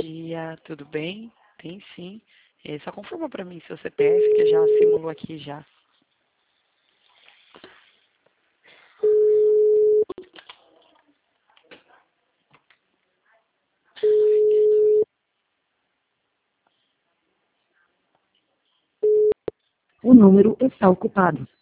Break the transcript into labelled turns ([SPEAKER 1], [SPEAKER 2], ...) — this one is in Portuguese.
[SPEAKER 1] dia, tudo bem? Tem sim. Só confirma para mim seu CPF, que eu já simulo aqui já.
[SPEAKER 2] O número está ocupado.